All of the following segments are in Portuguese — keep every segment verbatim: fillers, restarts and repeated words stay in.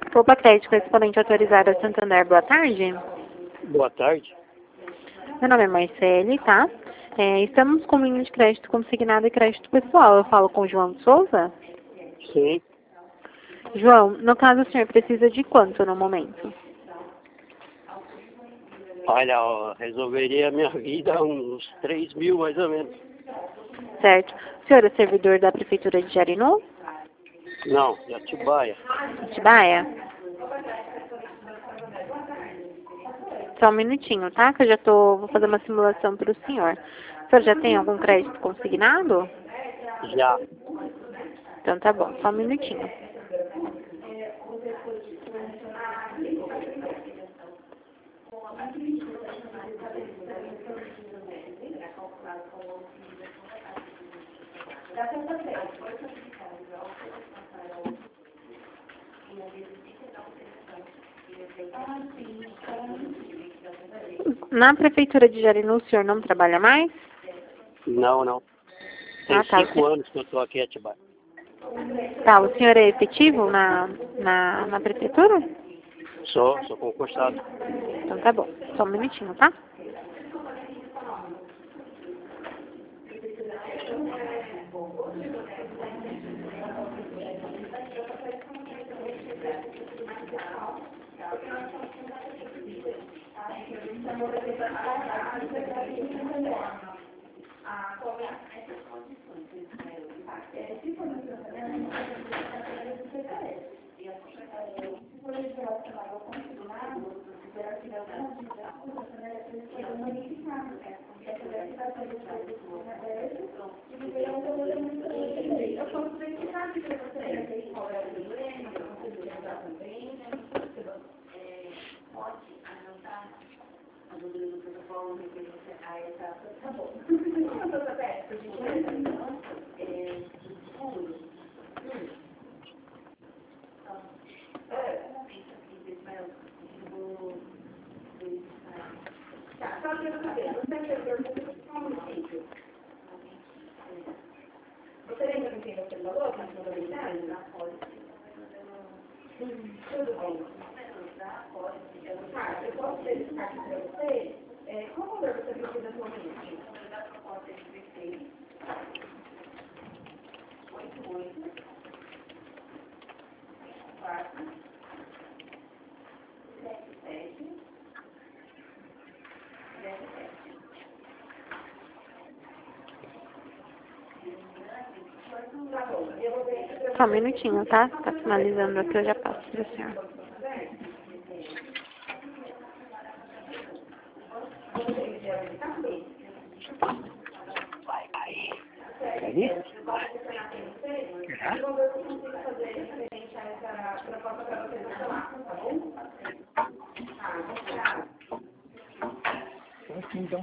Opa, crédito correspondente autorizado a Santander, boa tarde. Boa tarde. Meu nome é Marcele, tá? É, estamos com linha de crédito consignado e crédito pessoal. Eu falo com o João de Souza? Sim. João, no caso o senhor precisa de quanto no momento? Olha, ó, resolveria a minha vida uns três mil mais ou menos. Certo. O senhor é servidor da Prefeitura de Jarinu? Não, de Atibaia. Atibaia? Só um minutinho, tá? Que eu já tô, vou fazer uma simulação para o senhor. O senhor já tem algum crédito consignado? Já. Então tá bom, só um minutinho. Na Prefeitura de Jarinu, o senhor não trabalha mais? Não, não. Tem Ah, tá. cinco anos que eu estou aqui em Atibaia. Tá, o senhor é efetivo na, na, na Prefeitura? Sou, sou concursado. Então tá bom, só um minutinho, tá? Você lembra com quem você falou? Com a contabilidade? Tudo bem. Tá, eu posso verificar aqui para você. É, qual valor você precisa atualmente? oito, oito, quatro, sete, sete, sete, sete. Só um minutinho, tá? Tá finalizando aqui, eu já passo para o senhor. Vai cair. Ali? Já? Então.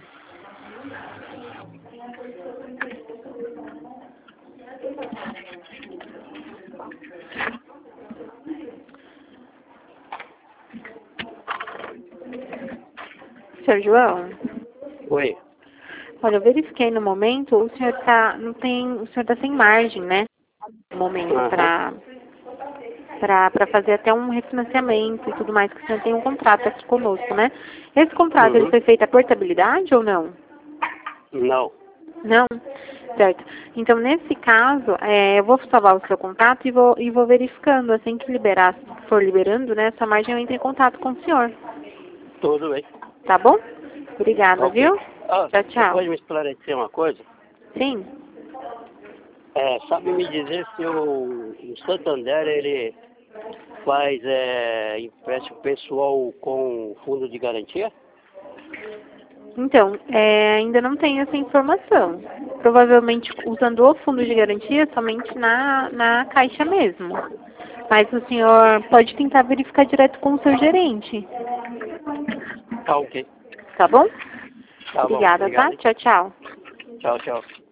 Senhor João? Oi. Olha, eu verifiquei no momento, o senhor tá, não tem, o senhor tá sem margem, né? No momento, Uhum. para para para fazer até um refinanciamento e tudo mais, que o senhor tem um contrato aqui conosco, né? Esse contrato, Uhum. ele foi feito a portabilidade ou não? Não. Não? Certo. Então, nesse caso, é, eu vou salvar o seu contato e vou, e vou verificando, assim que liberar, for liberando, né, essa margem eu entro em contato com o senhor. Tudo bem. Tá bom? Obrigada, Ok. viu? Ah, Tchau, você tchau. pode me esclarecer uma coisa? Sim. É, sabe me dizer se o, o Santander, ele faz é, empréstimo pessoal com fundo de garantia? Então, é, ainda não tenho essa informação. Provavelmente usando o fundo de garantia somente na, na caixa mesmo. Mas o senhor pode tentar verificar direto com o seu gerente. Tá ok. Tá bom? Tá bom. Obrigada, tá? Obrigado. Tchau, tchau. Tchau, tchau.